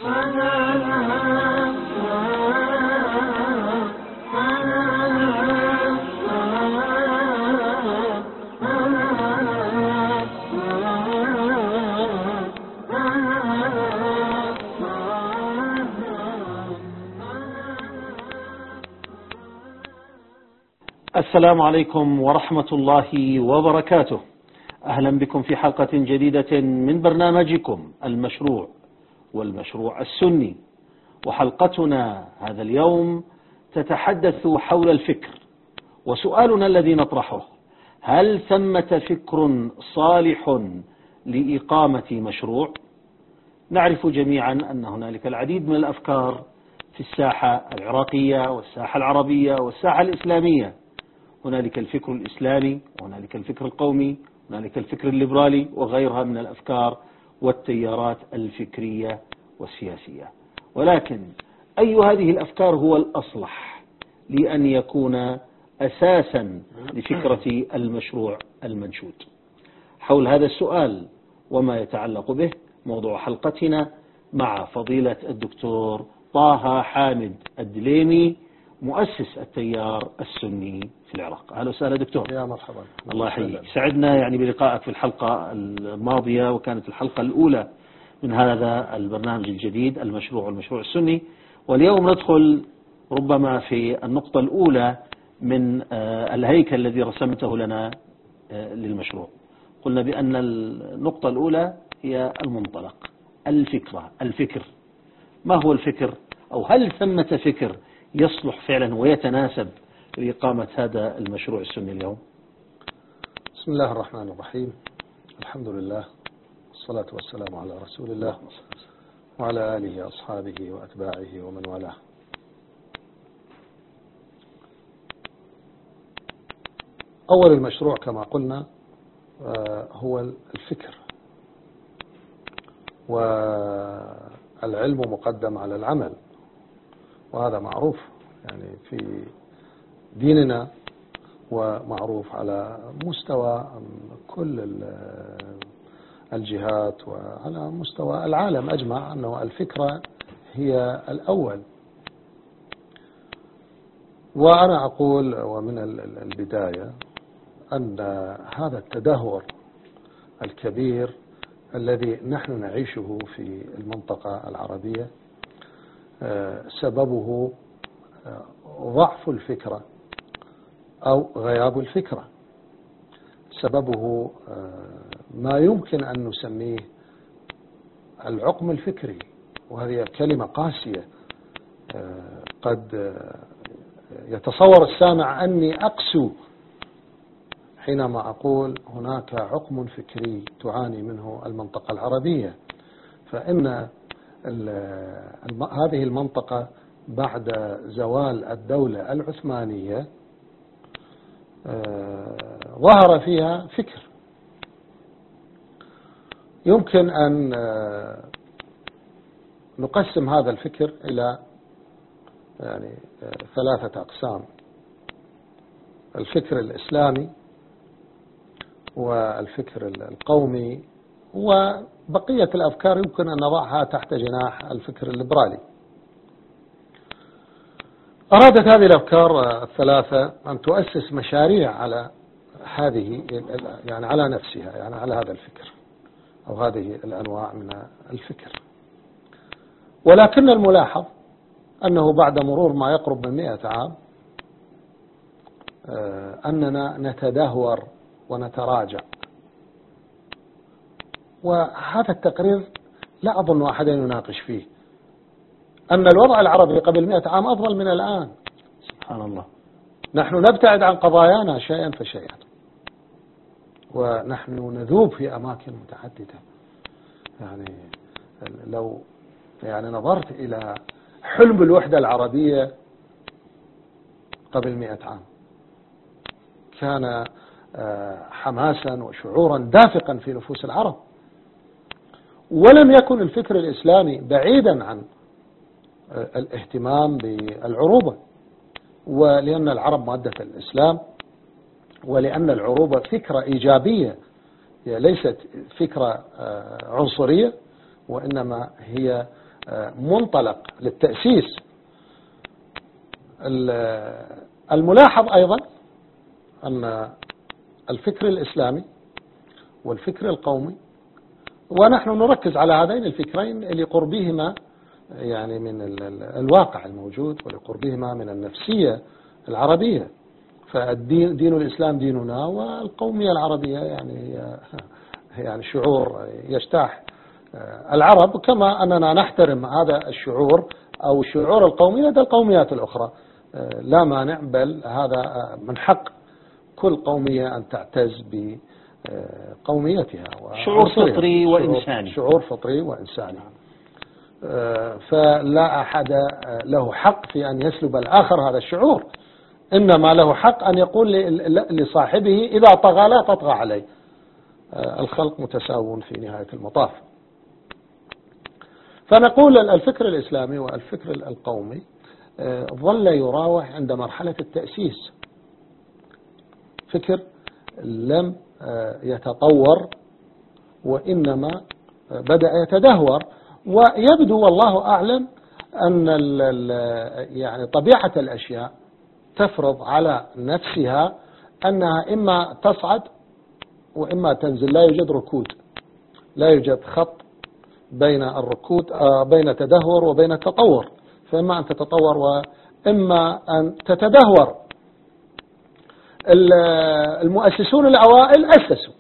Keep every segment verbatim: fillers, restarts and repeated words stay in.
السلام عليكم ورحمة الله وبركاته. أهلا بكم في حلقة جديدة من برنامجكم المشروع والمشروع السني. وحلقتنا هذا اليوم تتحدث حول الفكر، وسؤالنا الذي نطرحه: هل ثمة فكر صالح لإقامة مشروع؟ نعرف جميعا أن هنالك العديد من الأفكار في الساحة العراقية والساحة العربية والساحة الإسلامية. هنالك الفكر الإسلامي، وهنالك الفكر القومي، هنالك الفكر الليبرالي، وغيرها من الأفكار والتيارات الفكرية والسياسية. ولكن أي هذه الأفكار هو الأصلح لأن يكون أساسا لفكرة المشروع المنشود؟ حول هذا السؤال وما يتعلق به موضوع حلقتنا مع فضيلة الدكتور طه حامد الدليمي، مؤسس التيار السني في العراق. أهلا وسهلا دكتور. يا مرحبا. الله يحييك. سعدنا يعني بلقائك في الحلقة الماضية، وكانت الحلقة الأولى من هذا البرنامج الجديد المشروع والمشروع السني. واليوم ندخل ربما في النقطة الأولى من الهيكل الذي رسمته لنا للمشروع. قلنا بأن النقطة الأولى هي المنطلق، الفكرة، الفكر. ما هو الفكر؟ أو هل ثمة فكر يصلح فعلا ويتناسب لإقامة هذا المشروع السني اليوم؟ بسم الله الرحمن الرحيم. الحمد لله والصلاة والسلام على رسول الله وعلى آله وأصحابه وأتباعه ومن والاه. أول المشروع كما قلنا هو الفكر، والعلم مقدم على العمل، وهذا معروف يعني في ديننا ومعروف على مستوى كل الجهات وعلى مستوى العالم أجمع أنه الفكرة هي الأول. وأنا أقول ومن البداية أن هذا التدهور الكبير الذي نحن نعيشه في المنطقة العربية سببه ضعف الفكرة أو غياب الفكرة. سببه ما يمكن أن نسميه العقم الفكري، وهذه كلمة قاسية. قد يتصور السامع أني أقسو حينما أقول هناك عقم فكري تعاني منه المنطقة العربية، فإن هذه المنطقة بعد زوال الدولة العثمانية ظهر فيها فكر. يمكن أن نقسم هذا الفكر إلى يعني ثلاثة أقسام: الفكر الإسلامي، والفكر القومي، وبقية الأفكار يمكن أن نضعها تحت جناح الفكر الليبرالي. أرادت هذه الأفكار الثلاثة أن تؤسس مشاريع على هذه يعني على نفسها، يعني على هذا الفكر أو هذه الأنواع من الفكر. ولكن الملاحظ أنه بعد مرور ما يقرب من مئة عام أننا نتدهور ونتراجع. وهذا التقرير لا أظن أحد يناقش فيه أن الوضع العربي قبل مئة عام أفضل من الآن. سبحان الله. نحن نبتعد عن قضايانا شيئا فشيئا، ونحن نذوب في أماكن متعددة. يعني لو يعني نظرت إلى حلم الوحدة العربية قبل مئة عام كان حماسا وشعورا دافقا في نفوس العرب، ولم يكن الفكر الإسلامي بعيدا عن الاهتمام بالعروبة، ولأن العرب مادة الإسلام، ولأن العروبة فكرة إيجابية، هي ليست فكرة عنصرية، وإنما هي منطلق للتأسيس. الملاحظ أيضا أن الفكر الإسلامي والفكر القومي، ونحن نركز على هذين الفكرين لقربهما يعني من الواقع الموجود ولقربهما من النفسية العربية. فالدين دين الإسلام ديننا، والقومية العربية يعني يعني شعور يجتاح العرب، كما أننا نحترم هذا الشعور أو الشعور القومي لدى القوميات الأخرى، لا مانع، بل هذا من حق كل قومية أن تعتز بقوميتها. شعور فطري وإنساني، شعور فطري وإنساني. فلا أحد له حق في أن يسلب الآخر هذا الشعور، إنما له حق أن يقول لصاحبه إذا طغى لا تطغى عليه. الخلق متساوون في نهاية المطاف. فنقول الفكر الإسلامي والفكر القومي ظل يراوح عند مرحلة التأسيس، فكر لم يتطور وإنما بدأ يتدهور. ويبدو والله أعلم أن يعني طبيعة الأشياء تفرض على نفسها أنها إما تصعد وإما تنزل، لا يوجد ركود، لا يوجد خط بين الركود، بين تدهور وبين تطور، فإما أن تتطور وإما أن تتدهور. المؤسسون الأوائل أسسوا،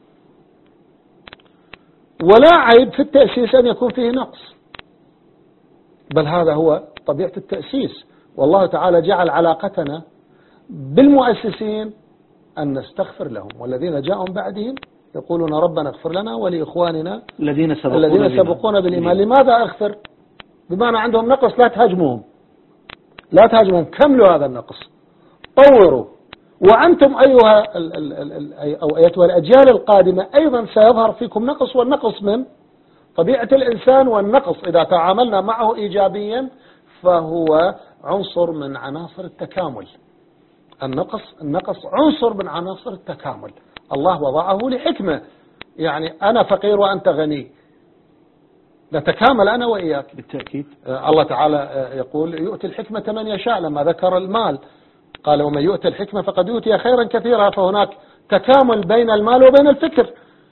ولا عيب في التأسيس أن يكون فيه نقص، بل هذا هو طبيعة التأسيس. والله تعالى جعل علاقتنا بالمؤسسين أن نستغفر لهم، والذين جاءوا بعدهم يقولون ربنا اغفر لنا ولإخواننا الذين سبقونا, الذين سبقونا بالإيمان. لماذا أغفر؟ بمعنى عندهم نقص، لا تهاجموهم، لا تهاجموهم، كملوا هذا النقص، طوروا. وأنتم أيها ال ال ال أو أيتها الأجيال القادمة أيضا سيظهر فيكم نقص، والنقص من طبيعة الإنسان، والنقص إذا تعاملنا معه إيجابيا فهو عنصر من عناصر التكامل. النقص النقص عنصر من عناصر التكامل، الله وضعه لحكمة. يعني أنا فقير وأنت غني، نتكامل أنا وإياك بالتأكيد. الله تعالى يقول يؤتي الحكمة من يشاء، لما ذكر المال قال ومن يؤتي الحكمة فقد يؤتي خيرا كثيرا. فهناك تكامل بين المال وبين الفكر،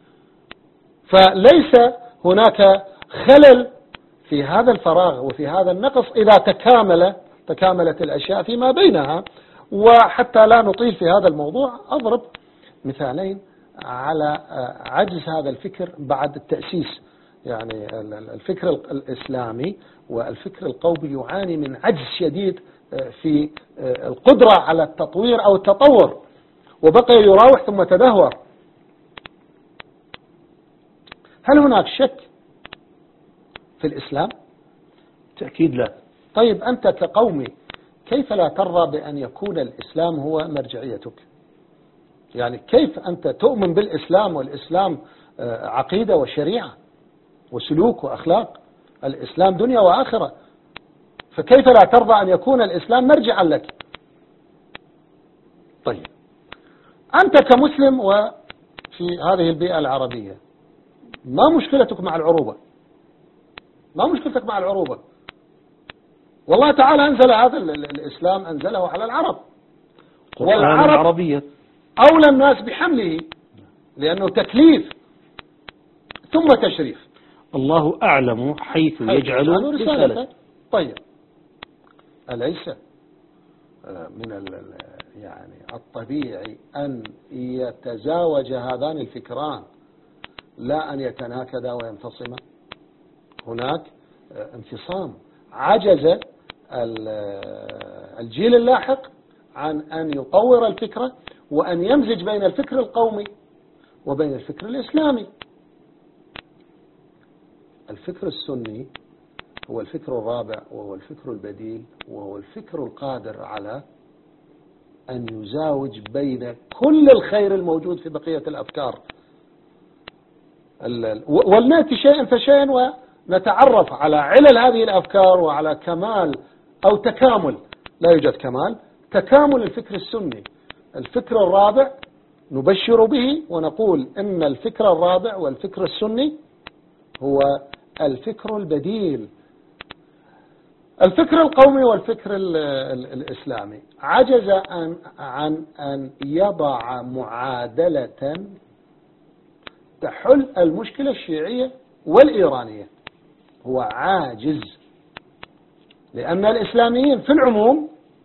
فليس هناك خلل في هذا الفراغ وفي هذا النقص إذا تكامل تكاملت الأشياء فيما بينها. وحتى لا نطيل في هذا الموضوع أضرب مثالين على عجز هذا الفكر بعد التأسيس. يعني الفكر الإسلامي والفكر القومي يعاني من عجز شديد في القدرة على التطوير أو التطور، وبقي يراوح ثم تدهور. هل هناك شك في الإسلام؟ تأكيد لا. طيب أنت كقومي كيف لا ترضى بأن يكون الإسلام هو مرجعيتك؟ يعني كيف أنت تؤمن بالإسلام، والإسلام عقيدة وشريعة وسلوك وأخلاق، الإسلام دنيا وآخرة، فكيف لا ترضى أن يكون الإسلام مرجعا لك؟ طيب أنت كمسلم وفي هذه البيئة العربية، ما مشكلتك مع العروبة؟ ما مشكلتك مع العروبة؟ والله تعالى أنزل هذا الإسلام، أنزله على العرب، والعرب العربية أولى الناس بحمله، لأنه تكليف ثم تشريف. الله أعلم حيث يجعل رسالته. طيب أليس من يعني الطبيعي أن يتزاوج هذان الفكران لا أن يتناكدا وينفصما؟ هناك انفصام، عجز الجيل اللاحق عن أن يطور الفكرة وأن يمزج بين الفكر القومي وبين الفكر الإسلامي. الفكر السني هو الفكر الرابع، وهو الفكر البديل، وهو الفكر القادر على أن يزاوج بين كل الخير الموجود في بقية الأفكار، ولنأتي شيئا فشيئا ونتعرف على علل هذه الأفكار وعلى كمال أو تكامل، لا يوجد كمال، تكامل الفكر السني. الفكر الرابع نبشر به ونقول إن الفكر الرابع والفكر السني هو الفكر البديل الفكر القومي والفكر ال ال الإسلامي عجز عن, عن أن يضع معادلة تحل المشكلة الشيعية والإيرانية. هو عاجز، لأن الإسلاميين في العموم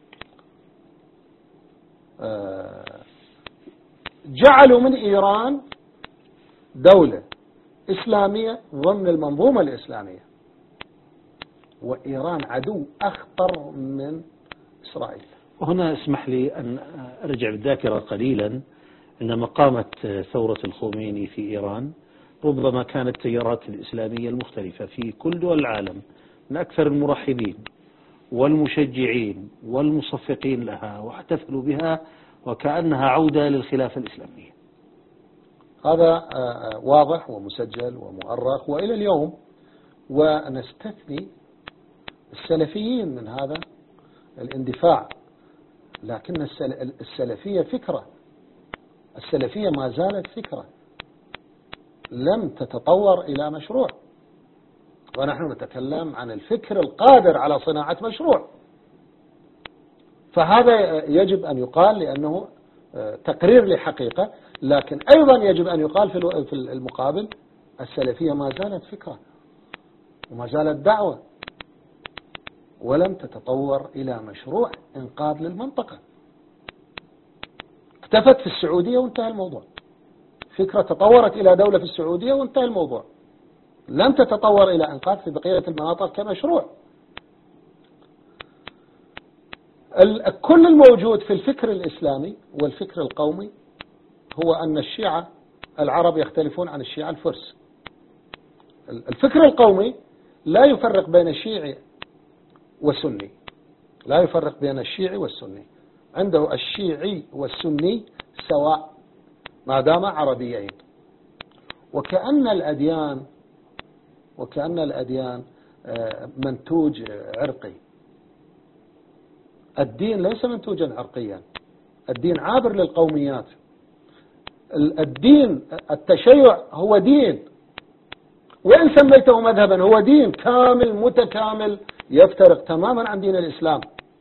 جعلوا من إيران دولة إسلامية ضمن المنظومة الإسلامية، وإيران عدو أخطر من إسرائيل. وهنا اسمح لي أن أرجع بالذاكرة قليلا. عندما قامت ثورة الخميني في إيران ربما كانت التيارات الإسلامية المختلفة في كل دول العالم من أكثر المرحبين والمشجعين والمصفقين لها، واحتفلوا بها وكأنها عودة للخلافة الإسلامية. هذا واضح ومسجل ومؤرخ وإلى اليوم، ونستثني السلفيين من هذا الاندفاع، لكن السلفية فكرة، السلفية ما زالت فكرة لم تتطور إلى مشروع، ونحن نتكلم عن الفكر القادر على صناعة مشروع. فهذا يجب أن يقال لأنه تقرير لحقيقة، لكن أيضا يجب أن يقال في المقابل السلفية ما زالت فكرة وما زالت دعوة ولم تتطور إلى مشروع إنقاذ للمنطقة. اكتفت في السعودية وانتهى الموضوع، فكرة تطورت إلى دولة في السعودية وانتهى الموضوع، لم تتطور إلى إنقاذ في بقية المناطق كمشروع. كل الموجود في الفكر الإسلامي والفكر القومي هو أن الشيعة العرب يختلفون عن الشيعة الفرس. الفكر القومي لا يفرق بين الشيعي والسني، لا يفرق بين الشيعي والسني، عنده الشيعي والسني سواء ما دام عربيين. وكأن الأديان وكأن الأديان منتوج عرقي. الدين ليس منتوجا عرقيا، الدين عابر للقوميات. الدين التشيع هو دين، وإن سميته مذهبا هو دين كامل متكامل، يفترق تماما عن دين الإسلام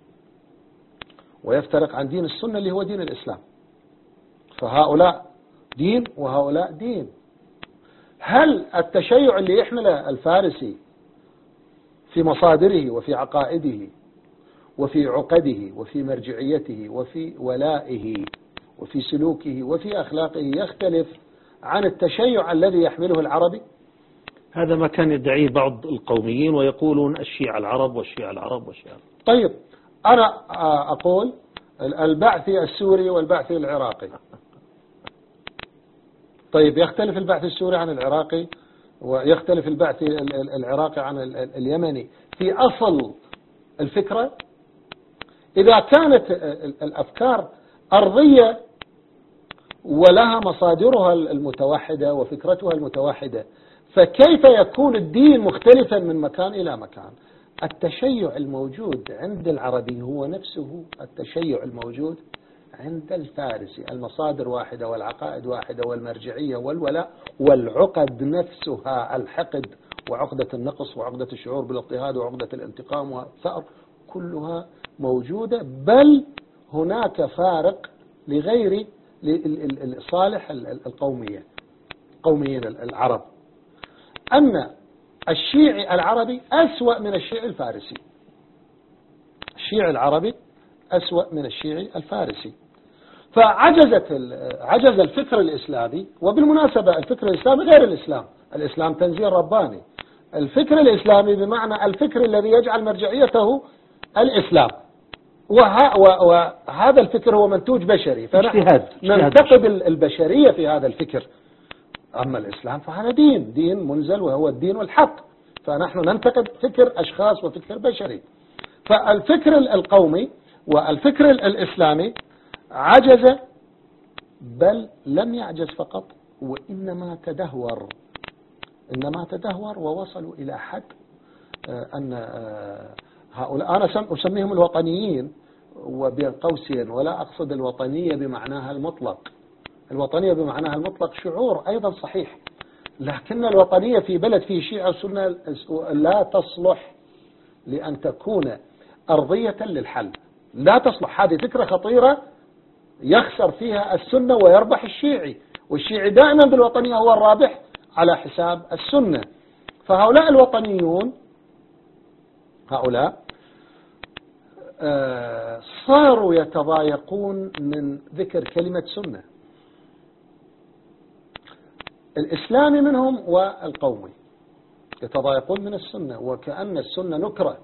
ويفترق عن دين السنة اللي هو دين الإسلام. فهؤلاء دين وهؤلاء دين. هل التشيع اللي يحمله الفارسي في مصادره وفي عقائده وفي عقده وفي مرجعيته وفي ولائه وفي سلوكه وفي أخلاقه يختلف عن التشيع الذي يحمله العربي؟ هذا ما كان يدعيه بعض القوميين ويقولون الشيعة العرب والشيعة العرب والشيعة. طيب أنا أقول البعثي السوري والبعثي العراقي. طيب يختلف البعث السوري عن العراقي ويختلف البعث العراقي عن اليمني في أصل الفكرة؟ إذا كانت الأفكار أرضية ولها مصادرها المتوحدة وفكرتها المتوحدة، فكيف يكون الدين مختلفا من مكان إلى مكان؟ التشيع الموجود عند العربي هو نفسه التشيع الموجود عند الفارسي، المصادر واحدة والعقائد واحدة والمرجعية والولاء والعقد نفسها، الحقد وعقدة النقص وعقدة الشعور بالاضطهاد وعقدة الانتقام والثأر كلها موجودة، بل هناك فارق لغير لصالح القومية قوميين العرب، أن الشيعي العربي أسوأ من الشيعي الفارسي، الشيعي العربي أسوأ من الشيعي الفارسي. فعجزت عجز الفكر الإسلامي، وبالمناسبة الفكر الإسلامي غير الإسلام، الإسلام تنزيل رباني، الفكر الإسلامي بمعنى الفكر الذي يجعل مرجعيته الإسلام، وهذا الفكر هو منتوج بشري، فنحن ننتقد البشرية في هذا الفكر. أما الإسلام فهذا دين دين منزل وهو الدين والحق، فنحن ننتقد فكر أشخاص وفكر بشري. فالفكر القومي والفكر الإسلامي عجز، بل لم يعجز فقط وإنما تدهور، إنما تدهور ووصلوا إلى حد أن هؤلاء أنا أسميهم الوطنيين وبين قوسين، ولا أقصد الوطنية بمعناها المطلق، الوطنية بمعناها المطلق شعور أيضا صحيح، لكن الوطنية في بلد فيه شيعة وسنة لا تصلح لأن تكون أرضية للحل. لا تصلح، هذه فكرة خطيرة يخسر فيها السنة ويربح الشيعي، والشيعي دائما بالوطنية هو الرابح على حساب السنة. فهؤلاء الوطنيون هؤلاء آه صاروا يتضايقون من ذكر كلمة سنة، الإسلامي منهم والقومي يتضايقون من السنة، وكأن السنة نكرة،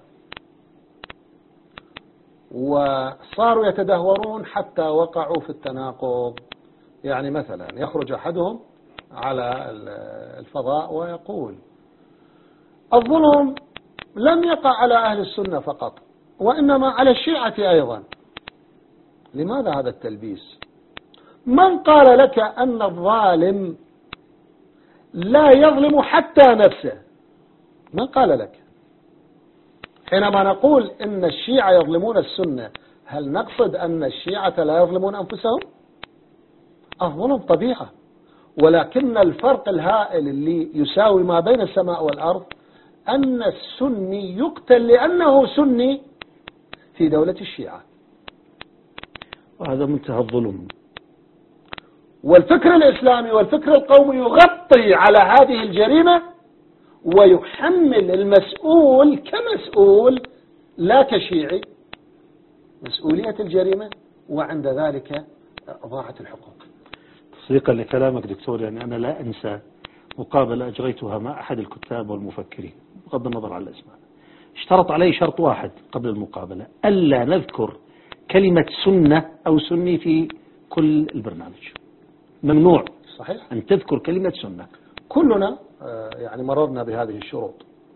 وصاروا يتدهورون حتى وقعوا في التناقض. يعني مثلا يخرج أحدهم على الفضاء ويقول الظلم لم يقع على أهل السنة فقط وإنما على الشيعة أيضا. لماذا هذا التلبيس؟ من قال لك أن الظالم لا يظلم حتى نفسه؟ من قال لك؟ حينما نقول إن الشيعة يظلمون السنة، هل نقصد أن الشيعة لا يظلمون أنفسهم؟ الظلم طبيعة، ولكن الفرق الهائل اللي يساوي ما بين السماء والأرض أن السني يقتل لأنه سني في دولة الشيعة، وهذا منتهى الظلم. والفكر الإسلامي والفكر القومي يغطي على هذه الجريمة ويحمل المسؤول كمسؤول لا كشيعي مسؤولية الجريمة، وعند ذلك ضاعت الحقوق. تصديقا لكلامك دكتور، يعني أنا لا أنسى مقابلة أجريتها مع أحد الكتاب والمفكرين بغض النظر عن الأسماء، اشترط علي شرط واحد قبل المقابلة: ألا نذكر كلمة سنة أو سني في كل البرنامج. ممنوع صحيح أن تذكر كلمة سنة. كلنا يعني مررنا بهذه الشروط.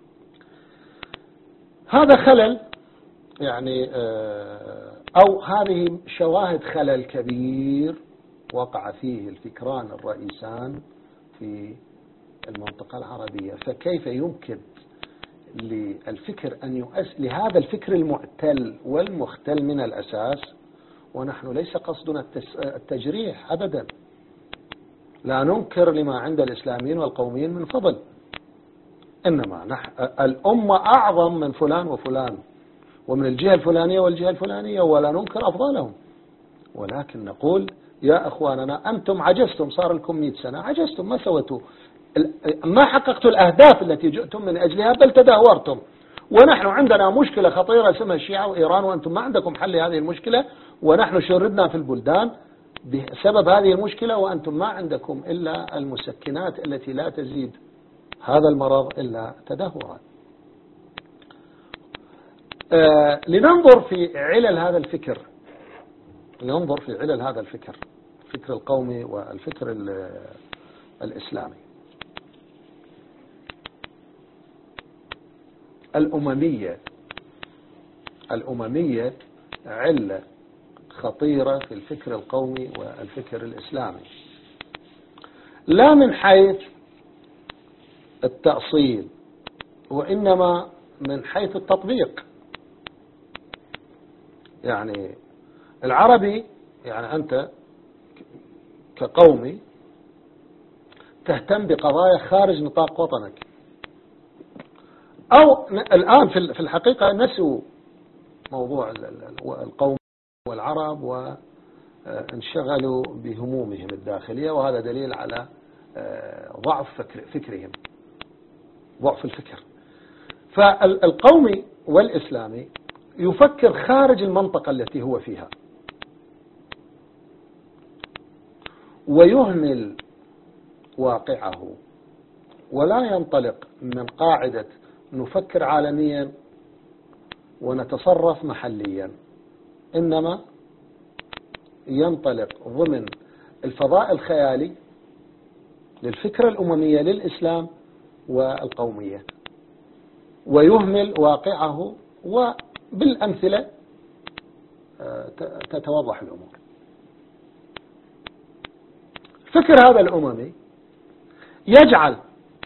هذا خلل يعني أو هذه شواهد خلل كبير وقع فيه الفكران الرئيسان في المنطقة العربية. فكيف يمكن للفكر أن يؤس لهذا الفكر المعتل والمختل من الأساس، ونحن ليس قصدنا التجريح أبدا، لا ننكر لما عند الإسلاميين والقوميين من فضل، إنما نحن الأمة أعظم من فلان وفلان ومن الجهة الفلانية والجهة الفلانية، ولا ننكر أفضالهم، ولكن نقول يا أخواننا أنتم عجزتم، صار لكم مئة سنة عجزتم، ما سويتوا، ما حققتوا الأهداف التي جئتم من أجلها، بل تدهورتم. ونحن عندنا مشكلة خطيرة اسمها الشيعة وإيران، وأنتم ما عندكم حل لهذه المشكلة، ونحن شردنا في البلدان بسبب هذه المشكلة، وأنتم ما عندكم إلا المسكنات التي لا تزيد هذا المرض إلا تدهورا. آه لننظر في علل هذا الفكر، لننظر في علل هذا الفكر، الفكر القومي والفكر الإسلامي. الأممية الأممية علة خطيرة في الفكر القومي والفكر الإسلامي، لا من حيث التأصيل وإنما من حيث التطبيق. يعني العربي، يعني أنت كقومي تهتم بقضايا خارج نطاق وطنك، أو الآن في الحقيقة نسوا موضوع القوم والعرب وانشغلوا بهمومهم الداخلية، وهذا دليل على ضعف فكر فكرهم، ضعف الفكر. فالقومي والإسلامي يفكر خارج المنطقة التي هو فيها، ويهمل واقعه، ولا ينطلق من قاعدة نفكر عالميا ونتصرف محليا، إنما ينطلق ضمن الفضاء الخيالي للفكرة الأممية للإسلام والقومية، ويهمل واقعه، وبالأمثلة تتوضح الأمور. فكر هذا الأممي يجعل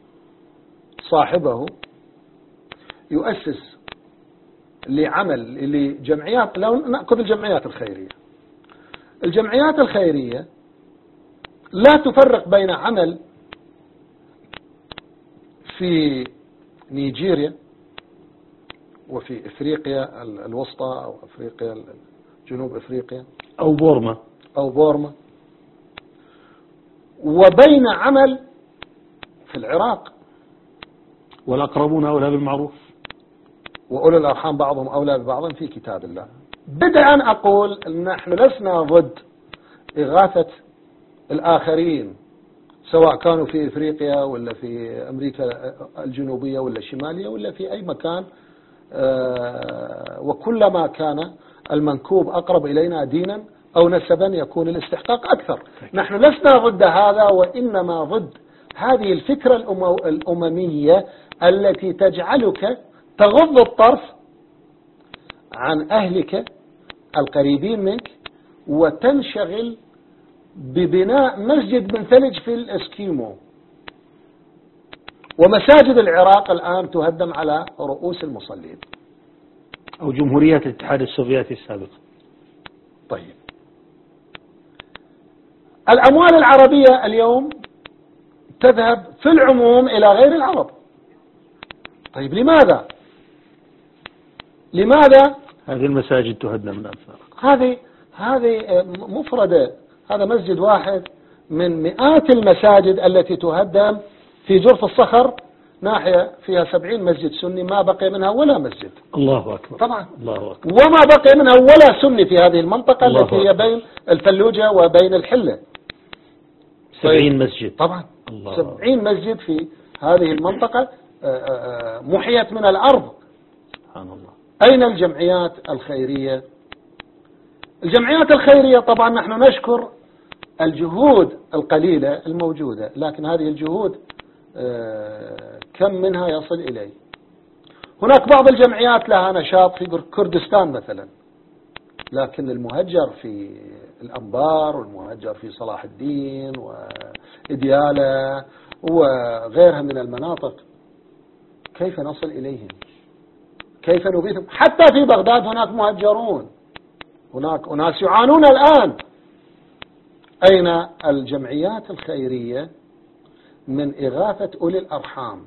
صاحبه يؤسس لعمل لجمعيات. لو نأخذ الجمعيات الخيرية، الجمعيات الخيرية لا تفرق بين عمل في نيجيريا وفي إفريقيا الوسطى أو أفريقيا جنوب إفريقيا أو بورما أو بورما، وبين عمل في العراق. والأقربون أولى بالمعروف وأولي الأرحام بعضهم أولى ببعض في كتاب الله. بدءا أقول أن نحن لسنا ضد إغاثة الآخرين سواء كانوا في إفريقيا ولا في أمريكا الجنوبية ولا الشمالية ولا في أي مكان، وكلما كان المنكوب أقرب إلينا دينا أو نسبا يكون الاستحقاق أكثر. نحن لسنا ضد هذا، وإنما ضد هذه الفكرة الأممية التي تجعلك تغض الطرف عن أهلك القريبين منك وتنشغل ببناء مسجد من ثلج في الإسكيمو. ومساجد العراق الآن تهدم على رؤوس المصلين، أو جمهوريات الاتحاد السوفيتي السابق. طيب، الأموال العربية اليوم تذهب في العموم إلى غير العرب. طيب، لماذا لماذا هذه المساجد تهدم الآن؟ هذه هذه مفردة، هذا مسجد واحد من مئات المساجد التي تهدم. في جرف الصخر ناحية فيها سبعين مسجد سني، ما بقي منها ولا مسجد. الله أكبر. طبعا الله أكبر. وما بقي منها ولا سني في هذه المنطقة التي هي بين الفلوجة وبين الحلة. سبعين مسجد. طبعا الله. سبعين مسجد في هذه المنطقة محيت من الأرض. سبحان الله. أين الجمعيات الخيرية؟ الجمعيات الخيرية طبعا نحن نشكر الجهود القليلة الموجودة، لكن هذه الجهود كم منها يصل إليه؟ هناك بعض الجمعيات لها نشاط في كردستان مثلا، لكن المهجر في الأنبار والمهجر في صلاح الدين وإديالة وغيرها من المناطق كيف نصل إليهم؟ كيف نغيثهم؟ حتى في بغداد هناك مهجرون، هناك أناس يعانون الآن. أين الجمعيات الخيرية من إغاثة أولي الأرحام؟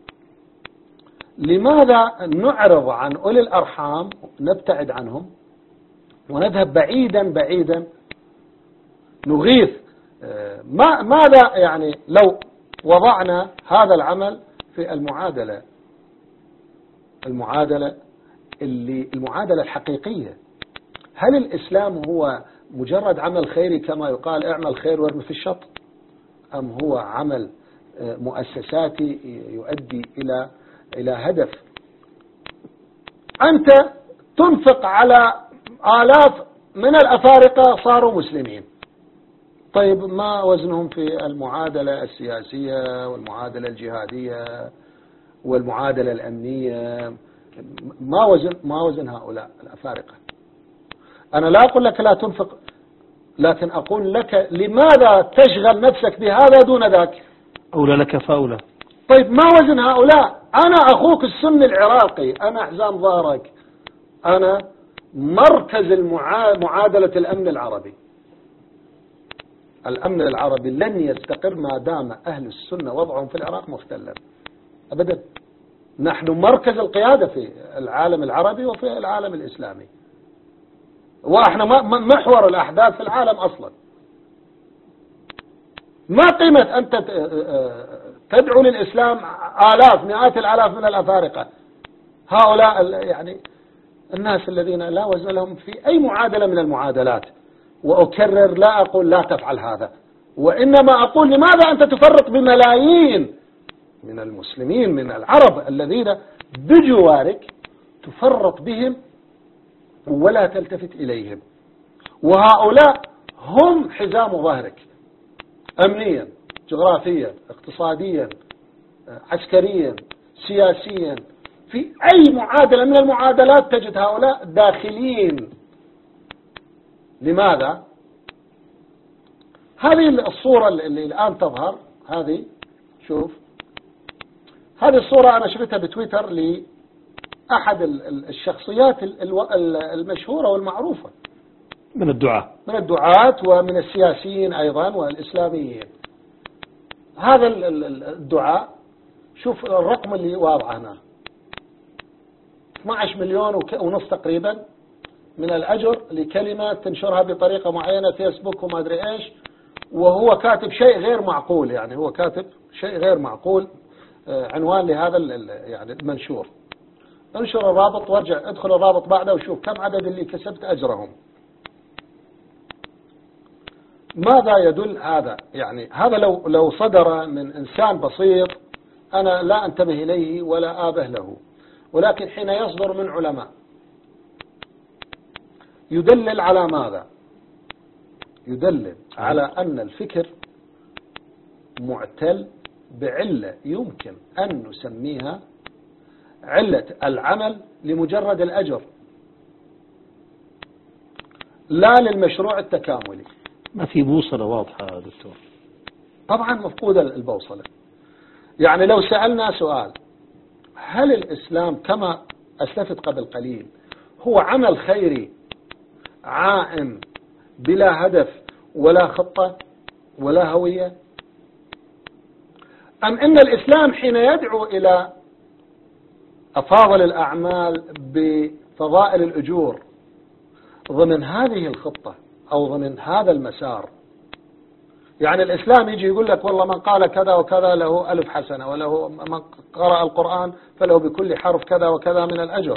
لماذا نعرض عن أولي الأرحام، نبتعد عنهم ونذهب بعيدا بعيدا نغيث؟ ما ماذا يعني لو وضعنا هذا العمل في المعادلة المعادلة اللي المعادلة الحقيقية؟ هل الإسلام هو مجرد عمل خيري كما يقال اعمل خير وارمي في الشط، أم هو عمل مؤسساتي يؤدي إلى إلى هدف؟ أنت تنفق على آلاف من الأفارقة صاروا مسلمين، طيب ما وزنهم في المعادلة السياسية والمعادلة الجهادية والمعادلة الأمنية؟ ما وزن ما وزن هؤلاء الأفارقة؟ أنا لا أقول لك لا تنفق، لكن أقول لك لماذا تشغل نفسك بهذا دون ذاك؟ أولى لك فأولى. طيب ما وزن هؤلاء؟ أنا أخوك السني العراقي، أنا حزام ظهرك، أنا مركز المعا... معادلة الأمن العربي. الأمن العربي لن يستقر ما دام أهل السنة وضعهم في العراق مختلا أبدا. نحن مركز القيادة في العالم العربي وفي العالم الإسلامي، وإحنا محور الأحداث في العالم أصلا. ما قيمة أنت تدعو للإسلام آلاف مئات الآلاف من الأفارقة، هؤلاء يعني الناس الذين لا وزن لهم في أي معادلة من المعادلات. وأكرر، لا أقول لا تفعل هذا، وإنما أقول لماذا أنت تفرط بملايين من المسلمين من العرب الذين بجوارك، تفرط بهم ولا تلتفت إليهم؟ وهؤلاء هم حزام ظهرك أمنيا، جغرافيا، اقتصاديا، عسكريا، سياسيا. في أي معادلة من المعادلات تجد هؤلاء داخلين. لماذا؟ هذه الصورة اللي الآن تظهر، هذه شوف، هذه الصورة أنا شفتها بتويتر لأحد الشخصيات المشهورة والمعروفة من الدعاة من الدعاة ومن السياسيين أيضا والإسلاميين. هذا الدعاء شوف الرقم اللي واضع هنا اثني عشر مليون ونص تقريبا من الأجر لكلمة تنشرها بطريقة معينة فيسبوك وما أدري إيش، وهو كاتب شيء غير معقول، يعني هو كاتب شيء غير معقول عنوان لهذا يعني المنشور. انشر الرابط وارجع ادخل الرابط بعده وشوف كم عدد اللي كسبت أجرهم. ماذا يدل هذا؟ يعني هذا لو لو صدر من إنسان بسيط أنا لا أنتبه إليه ولا آبه له، ولكن حين يصدر من علماء يدلل على ماذا؟ يدلل على أن الفكر معتل بعلة يمكن أن نسميها علة العمل لمجرد الأجر لا للمشروع التكاملي. ما في بوصلة واضحة دكتور. طبعا مفقودة البوصلة. يعني لو سألنا سؤال هل الإسلام كما أسلفت قبل قليل هو عمل خيري عائم بلا هدف ولا خطة ولا هوية، أم إن الإسلام حين يدعو إلى أفاضل الأعمال بفضائل الأجور ضمن هذه الخطة أو ضمن هذا المسار؟ يعني الإسلام يجي يقول لك والله من قال كذا وكذا له ألف حسنة، وله من قرأ القرآن فله بكل حرف كذا وكذا من الأجر.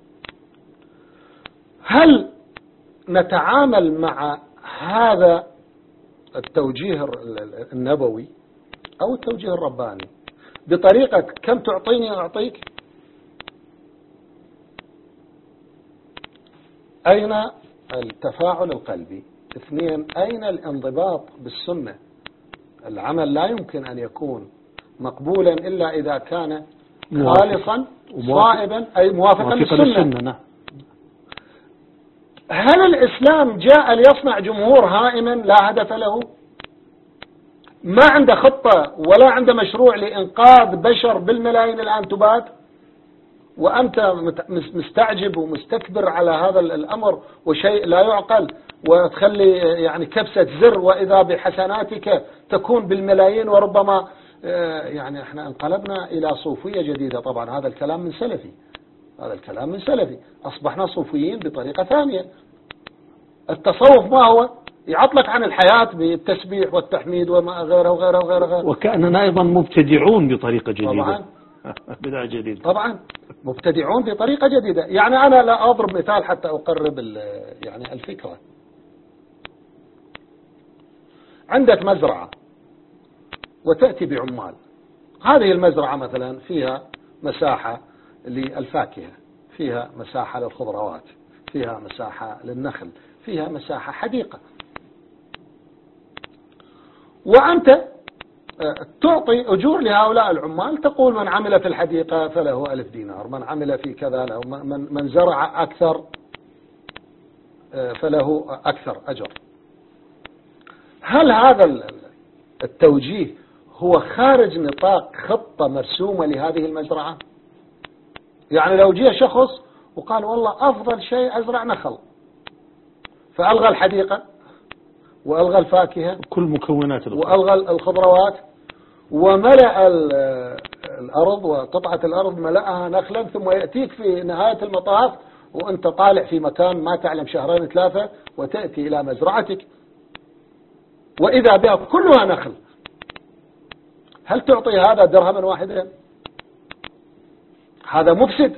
هل نتعامل مع هذا التوجيه النبوي أو التوجيه الرباني بطريقة كم تعطيني أعطيك؟ أين التفاعل القلبي؟ اثنين، أين الانضباط بالسنة؟ العمل لا يمكن أن يكون مقبولا إلا إذا كان خالصا صائبا أي موافقا للسنة. هل الإسلام جاء ليصنع جمهور هائما لا هدف له، ما عنده خطة ولا عنده مشروع لإنقاذ بشر بالملايين الآن تباد، وأنت مستعجب ومستكبر على هذا الأمر وشيء لا يعقل، وتخلي يعني كبسة زر وإذا بحسناتك تكون بالملايين، وربما يعني احنا انقلبنا إلى صوفية جديدة. طبعا هذا الكلام من سلفي، هذا الكلام من سلفي، أصبحنا صوفيين بطريقة ثانية. التصوف ما هو؟ يعطلك عن الحياة بالتسبيح والتحميد وما غيره وغيره وغيره، وكأننا أيضا مبتدعون بطريقة جديدة. طبعا بدعة جديدة، طبعا مبتدعون بطريقة جديدة. يعني أنا لا أضرب مثال حتى أقرب يعني الفكرة. عندك مزرعة وتأتي بعمال، هذه المزرعة مثلا فيها مساحة للفاكهة، فيها مساحة للخضروات، فيها مساحة للنخل، فيها مساحة حديقة، وأنت تعطي أجور لهؤلاء العمال، تقول من عمل في الحديقة فله ألف دينار، من عمل في كذا له، من, من زرع أكثر فله أكثر أجر. هل هذا التوجيه هو خارج نطاق خطة مرسومة لهذه المزرعة؟ يعني لو جاء شخص وقال والله أفضل شيء أزرع نخل، فألغى الحديقة وألغى الفاكهة كل مكونات وألغى الخضروات وملأ الأرض وقطعة الأرض ملأها نخلا، ثم يأتيك في نهاية المطاف وأنت طالع في مكان ما تعلم شهرين ثلاثة وتأتي إلى مزرعتك وإذا بها كلها نخل، هل تعطي هذا درهما واحدا؟ هذا مفسد.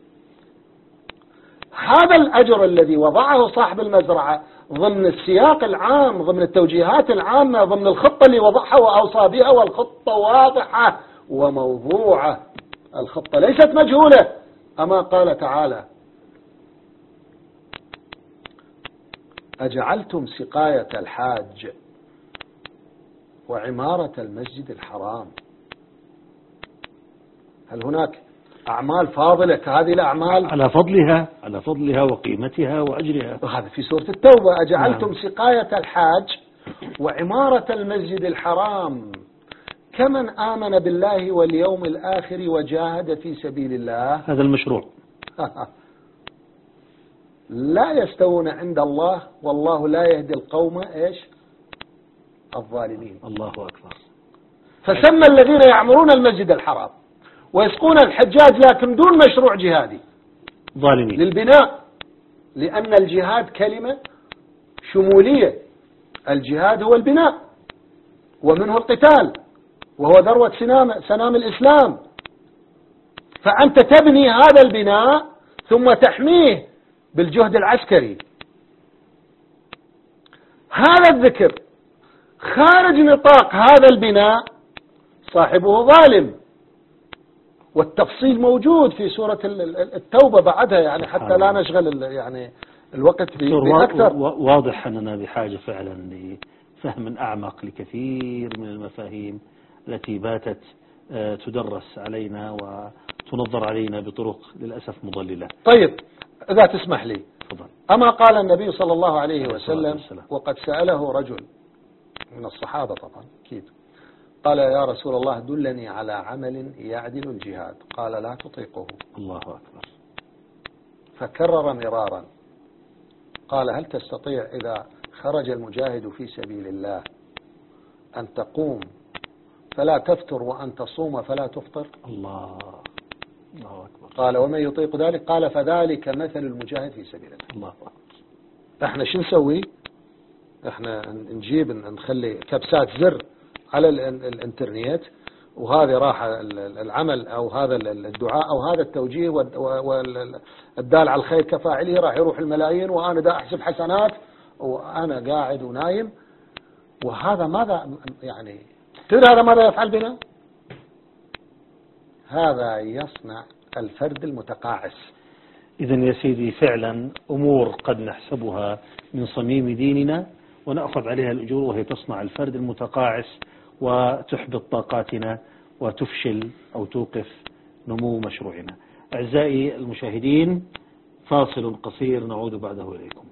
هذا الأجر الذي وضعه صاحب المزرعة ضمن السياق العام، ضمن التوجيهات العامة، ضمن الخطة اللي وضعها وأوصى بها، والخطة واضحة وموضوعة، الخطة ليست مجهولة. أما قال تعالى أجعلتم سقاية الحاج وعمارة المسجد الحرام، هل هناك أعمال فاضلة كهذه الأعمال؟ على فضلها على فضلها وقيمتها وأجرها. وهذا في سورة التوبة، أجعلتم نعم. سقاية الحاج وعمارة المسجد الحرام كمن آمن بالله واليوم الآخر وجاهد في سبيل الله. هذا المشروع. لا يستوون عند الله والله لا يهدي القوم إيش الظالمين. الله أكبر. فسمى الذين يعمرون المسجد الحرام ويسقون الحجاج لكن دون مشروع جهادي. ظالمين للبناء، لأن الجهاد كلمة شمولية. الجهاد هو البناء ومنه القتال، وهو ذروة سنام, سنام الإسلام. فأنت تبني هذا البناء ثم تحميه بالجهد العسكري. هذا الذكر خارج نطاق هذا البناء صاحبه ظالم، والتفصيل موجود في سورة التوبة بعدها، يعني حتى لا نشغل يعني الوقت بأكثر. واضح أننا بحاجة فعلا لفهم أعمق لكثير من المفاهيم التي باتت تدرس علينا وتنظر علينا بطرق للأسف مضللة. طيب إذا تسمح لي، فضل. أما قال النبي صلى الله عليه وسلم، وقد سأله رجل من الصحابة طبعا أكيد، قال يا رسول الله دلني على عمل يعدل الجهاد، قال لا تطيقه. الله أكبر. فكرر مرارا، قال هل تستطيع إذا خرج المجاهد في سبيل الله أن تقوم فلا تفتر وأن تصوم فلا تفطر؟ الله الله أكبر. قال ومن يطيق ذلك؟ قال فذلك مثل المجاهد في سبيل الله. الله أكبر. احنا شو نسوي؟ احنا نجيب نخلي كبسات زر على الانترنت، وهذه راح العمل او هذا الدعاء او هذا التوجيه والدال على الخير كفاعله راح يروح الملايين، وانا دا احسب حسنات وانا قاعد ونايم. وهذا ماذا يعني ترى هذا ماذا يفعل بنا؟ هذا يصنع الفرد المتقاعس. إذن يا سيدي فعلا أمور قد نحسبها من صميم ديننا ونأخذ عليها الأجور، وهي تصنع الفرد المتقاعس وتحبط طاقاتنا وتفشل أو توقف نمو مشروعنا. أعزائي المشاهدين، فاصل قصير نعود بعده إليكم.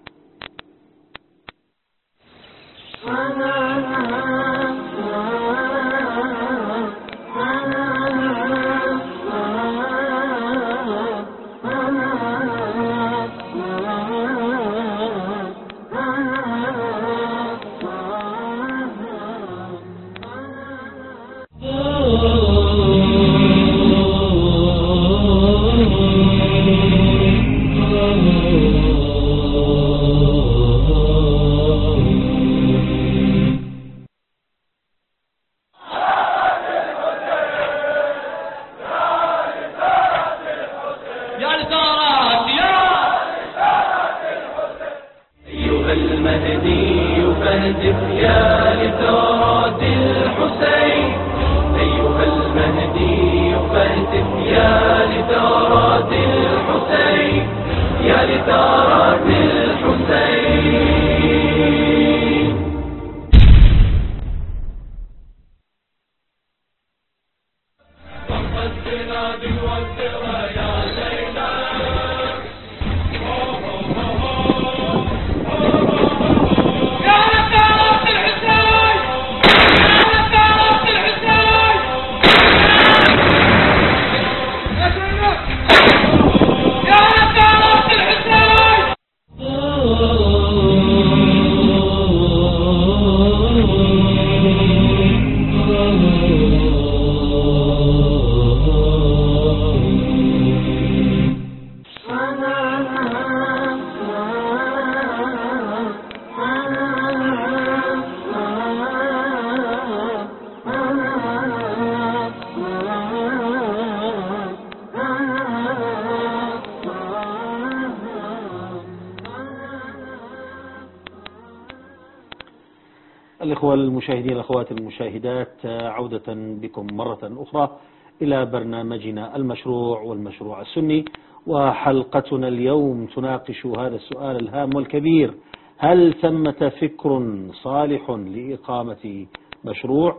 الإخوة المشاهدين الأخوات المشاهدات، عودة بكم مرة أخرى إلى برنامجنا المشروع والمشروع السني، وحلقتنا اليوم تناقش هذا السؤال الهام والكبير: هل ثمة فكر صالح لإقامة مشروع؟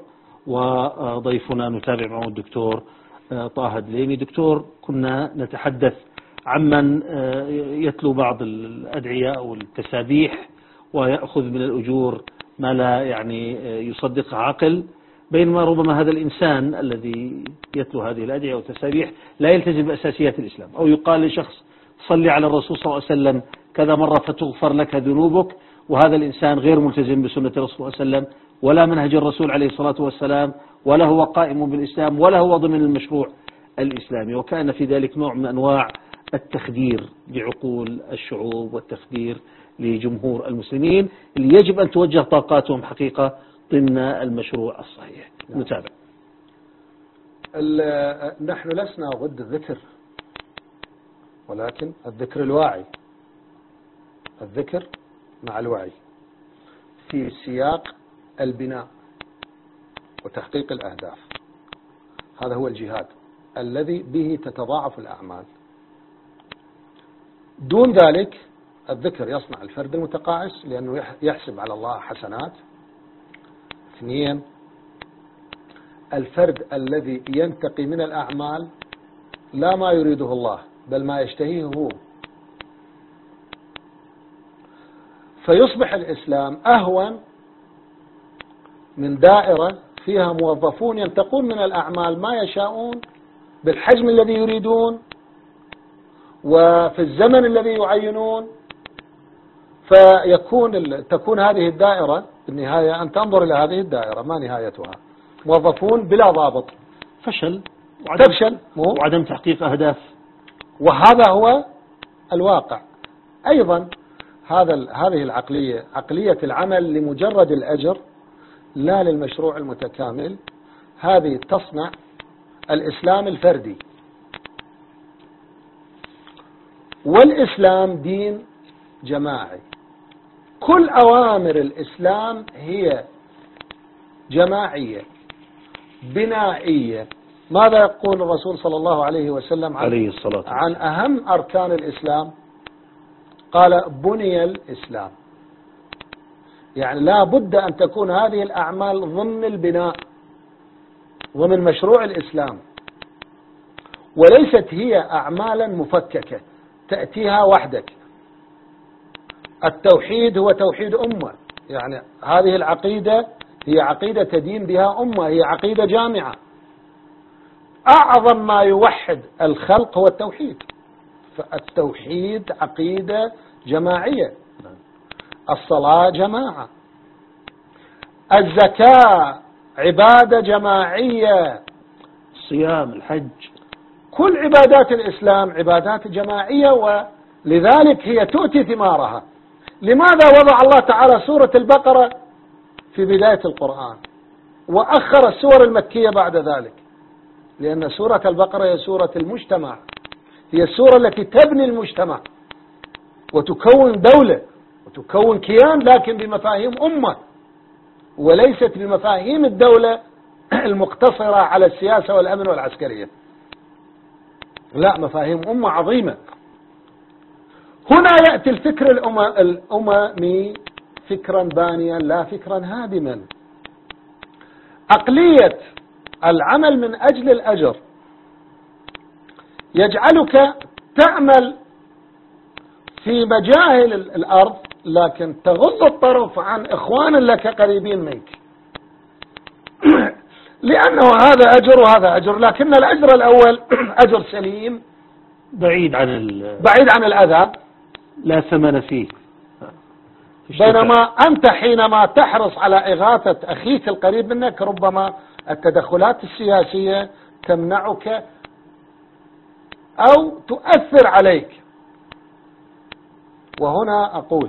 وضيفنا نتابع معه الدكتور طه دليمي. دكتور، كنا نتحدث عمن يتلو بعض الأدعية أو التسابيح ويأخذ من الأجور ما لا يعني يصدق عقل، بينما ربما هذا الإنسان الذي يتلو هذه الأدعية والتسابيح لا يلتزم بأساسيات الإسلام. أو يقال لشخص صلي على الرسول صلى الله عليه وسلم كذا مرة فتغفر لك ذنوبك، وهذا الإنسان غير ملتزم بسنة الرسول صلى الله عليه وسلم ولا منهج الرسول عليه الصلاة والسلام، ولا هو قائم بالإسلام ولا هو ضمن المشروع الإسلامي، وكان في ذلك نوع من أنواع التخدير بعقول الشعوب والتخدير لجمهور المسلمين اللي يجب أن توجه طاقاتهم حقيقة ضمن المشروع الصحيح. نعم. نتابع. نحن لسنا ضد الذكر، ولكن الذكر الواعي، الذكر مع الوعي في سياق البناء وتحقيق الأهداف. هذا هو الجهاد الذي به تتضاعف الأعمال. دون ذلك الذكر يصنع الفرد المتقاعس لأنه يحسب على الله حسنات. اثنين، الفرد الذي ينتقي من الأعمال لا ما يريده الله بل ما يشتهيه هو، فيصبح الإسلام أهون من دائرة فيها موظفون ينتقون من الأعمال ما يشاءون بالحجم الذي يريدون وفي الزمن الذي يعينون، فيكون تكون هذه الدائرة بالنهاية أن تنظر إلى هذه الدائرة ما نهايتها، موظفون بلا ضابط، فشل تفشل وعدم تحقيق أهداف، وهذا هو الواقع. أيضا هذا هذه العقلية، عقلية العمل لمجرد الأجر لا للمشروع المتكامل، هذه تصنع الإسلام الفردي. والإسلام دين جماعي، كل أوامر الإسلام هي جماعية بنائية. ماذا يقول الرسول صلى الله عليه وسلم عن, عليه الصلاة عن أهم أركان الإسلام؟ قال بني الإسلام، يعني لا بد أن تكون هذه الأعمال ضمن البناء، ضمن مشروع الإسلام، وليست هي أعمالا مفككة تأتيها وحدك. التوحيد هو توحيد أمة، يعني هذه العقيدة هي عقيدة تدين بها أمة، هي عقيدة جامعة. أعظم ما يوحد الخلق هو التوحيد، فالتوحيد عقيدة جماعية. الصلاة جماعة، الزكاة عبادة جماعية، الصيام، الحج، كل عبادات الإسلام عبادات جماعية، ولذلك هي تؤتي ثمارها. لماذا وضع الله تعالى سورة البقرة في بداية القرآن وأخر السور المكية بعد ذلك؟ لأن سورة البقرة هي سورة المجتمع، هي السورة التي تبني المجتمع وتكون دولة وتكون كيان، لكن بمفاهيم أمة، وليست بمفاهيم الدولة المقتصرة على السياسة والأمن والعسكرية، لا، مفاهيم أمة عظيمة. هنا يأتي الفكر الأممي فكرا بانيا لا فكرا هادما. عقلية العمل من أجل الأجر يجعلك تعمل في مجاهل الأرض لكن تغض الطرف عن إخوان لك قريبين منك، لأنه هذا أجر وهذا أجر، لكن الأجر الأول أجر سليم بعيد عن بعيد عن الأذى، لا ثمن فيه. بينما أنت حينما تحرص على إغاثة أخيك القريب منك ربما التدخلات السياسية تمنعك أو تؤثر عليك. وهنا أقول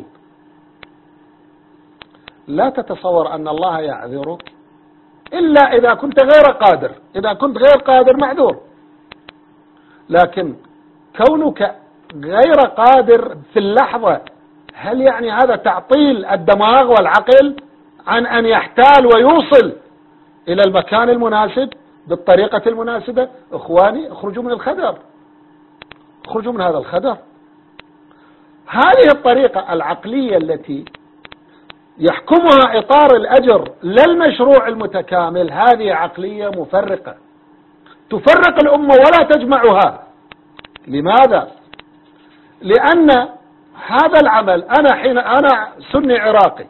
لا تتصور أن الله يعذرك إلا إذا كنت غير قادر، إذا كنت غير قادر معذور، لكن كونك غير قادر في اللحظة هل يعني هذا تعطيل الدماغ والعقل عن أن يحتال ويوصل إلى المكان المناسب بالطريقة المناسبة؟ إخواني، اخرجوا من الخدر، اخرجوا من هذا الخدر. هذه الطريقة العقلية التي يحكمها إطار الأجر لا المشروع المتكامل، هذه عقلية مفرقة تفرق الأمة ولا تجمعها. لماذا؟ لأن هذا العمل، أنا حين أنا سني عراقي،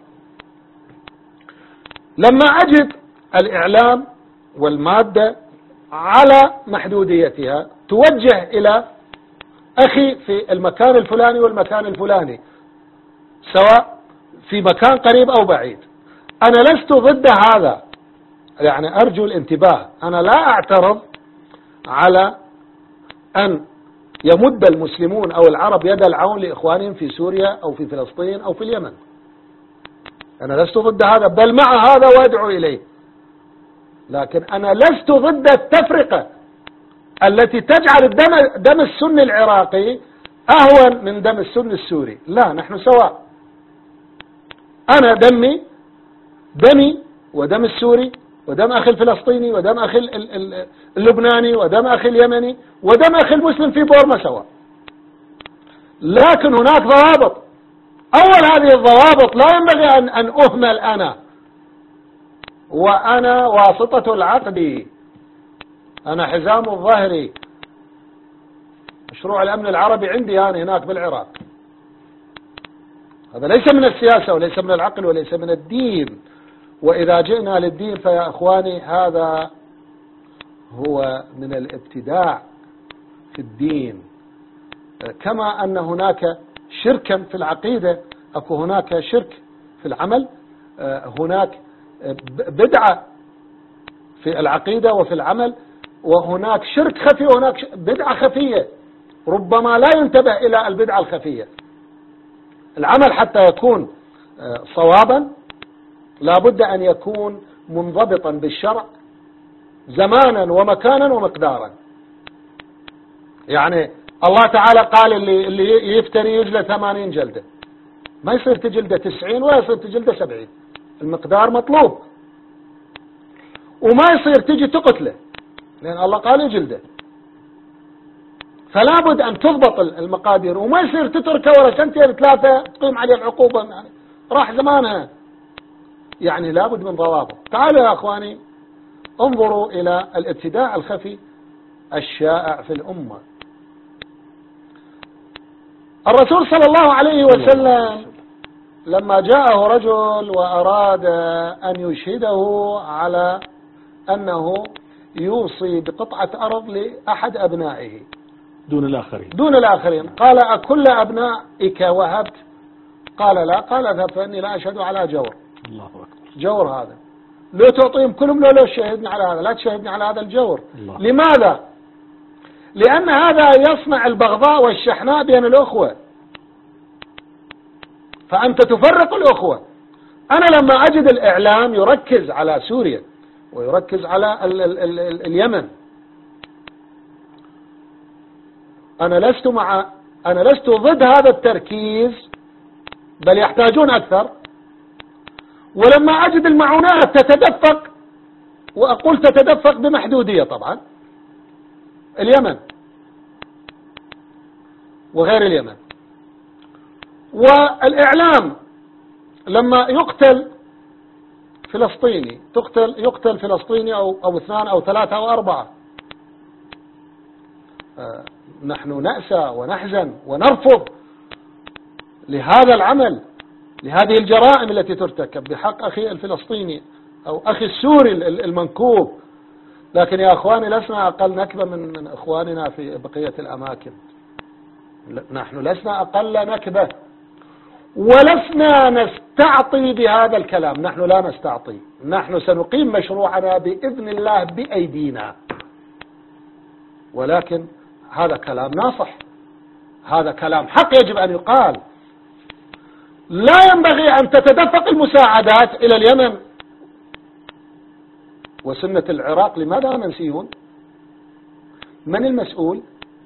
لما أجد الإعلام والمادة على محدوديتها توجه إلى أخي في المكان الفلاني والمكان الفلاني، سواء في مكان قريب أو بعيد، أنا لست ضد هذا، يعني أرجو الانتباه، أنا لا أعترض على أن يمد المسلمون أو العرب يد العون لإخوانهم في سوريا أو في فلسطين أو في اليمن. أنا لست ضد هذا، بل مع هذا وأدعو إليه، لكن أنا لست ضد التفرقة التي تجعل الدم دم السني العراقي أهون من دم السني السوري. لا، نحن سواء. أنا دمي دمي ودم السوري ودم أخي الفلسطيني ودم أخي اللبناني ودم أخي اليمني ودم أخي المسلم في بورما سواء، لكن هناك ضوابط. أول هذه الضوابط لا ينبغي أن, أن أهمل أنا، وأنا واسطة العقد، أنا حزام الظهري، مشروع الأمن العربي عندي أنا هناك بالعراق. هذا ليس من السياسة وليس من العقل وليس من الدين. وإذا جئنا للدين فيا أخواني هذا هو من الابتداع في الدين. كما أن هناك شركا في العقيدة، أكو هناك شرك في العمل، هناك بدعة في العقيدة وفي العمل، وهناك شرك خفي وهناك بدعة خفية. ربما لا ينتبه إلى البدعة الخفية. العمل حتى يكون صوابا لا بد أن يكون منضبطا بالشرع زمانا ومكانا ومقدارا. يعني الله تعالى قال اللي, اللي يفتري يجلد ثمانين جلدة، ما يصير تجلده تسعين ولا يصير تجلده سبعين، المقدار مطلوب. وما يصير تجي تقتله لأن الله قال يجلده، فلا بد أن تضبط المقادير، وما يصير تتركه ولا سنتين ثلاثة تقيم عليه العقوبة، يعني راح زمانها. يعني لا بد من ضوابط. تعالوا يا أخواني انظروا إلى الابتداع الخفي الشائع في الأمة. الرسول صلى الله عليه وسلم لما جاءه رجل وأراد أن يشهده على أنه يوصي بقطعة أرض لأحد أبنائه دون الآخرين دون الآخرين قال أكل أبنائك وهبت؟ قال لا. قال اذهب فإني لا أشهد على جور. الله أكبر. جور هذا لو تعطيهم كلهم، لو لو تشهدني على هذا، لا تشهدني على هذا الجور. الله. لماذا؟ لأن هذا يصنع البغضاء والشحناء بين الأخوة، فأنت تفرق الأخوة. أنا لما أجد الإعلام يركز على سوريا ويركز على ال ال ال ال اليمن، أنا لست مع أنا لست ضد هذا التركيز، بل يحتاجون أكثر. ولما أجد المعونات تتدفق، وأقول تتدفق بمحدودية طبعا، اليمن وغير اليمن، والإعلام لما يقتل فلسطيني تقتل يقتل فلسطيني أو أو اثنان أو ثلاثة أو أربعة، آه نحن نأسى ونحزن ونرفض لهذا العمل، لهذه الجرائم التي ترتكب بحق أخي الفلسطيني أو أخي السوري المنكوب. لكن يا أخواني لسنا أقل نكبة من من إخواننا في بقية الأماكن. نحن لسنا أقل نكبة، ولسنا نستعطي بهذا الكلام. نحن لا نستعطي، نحن سنقيم مشروعنا بإذن الله بأيدينا. ولكن هذا كلام ناصح، هذا كلام حق يجب أن يقال. لا ينبغي أن تتدفق المساعدات إلى اليمن وسنة العراق. لماذا منسيون؟ من المسؤول؟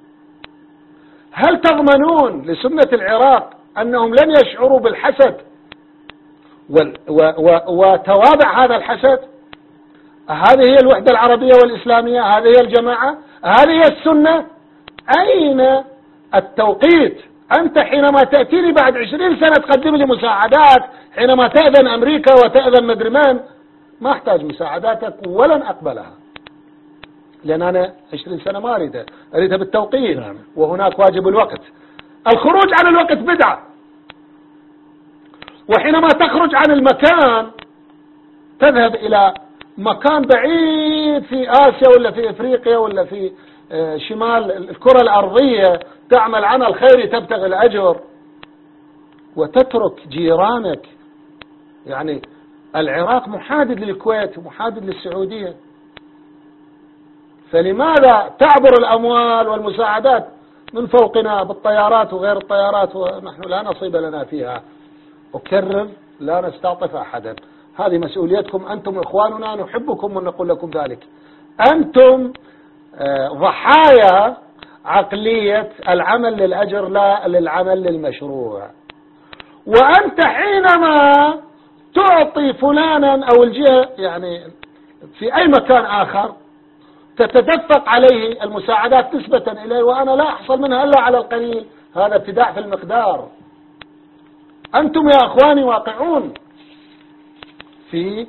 هل تضمنون لسنة العراق أنهم لن يشعروا بالحسد وتوابع هذا الحسد؟ هذه هي الوحدة العربية والإسلامية؟ هذه هي الجماعة؟ هذه هي السنة؟ أين التوقيت؟ أنت حينما تأتيني بعد عشرين سنة تقدم لي مساعدات، حينما تأذن أمريكا وتأذن مدري من، ما أحتاج مساعداتك ولن أقبلها، لأن أنا عشرين سنة ما أريدها، أريدها بالتوقيت. نعم. وهناك واجب الوقت. الخروج عن الوقت بدعة، وحينما تخرج عن المكان تذهب إلى مكان بعيد في آسيا ولا في إفريقيا ولا في شمال الكرة الأرضية، تعمل عمل خيري تبتغي الأجر وتترك جيرانك. يعني العراق محادد للكويت ومحادد للسعودية، فلماذا تعبر الأموال والمساعدات من فوقنا بالطيارات وغير الطيارات ونحن لا نصيب لنا فيها. أكرر لا نستعطف أحدا، هذه مسؤوليتكم أنتم إخواننا، نحبكم ونقول لكم ذلك. أنتم ضحايا عقلية العمل للأجر لا للعمل للمشروع. وأنت حينما تعطي فلانا أو الجهة يعني في أي مكان آخر تتدفق عليه المساعدات نسبة إليه وأنا لا أحصل منها إلا على القليل، هذا ابتداع في المقدار. أنتم يا أخواني واقعون في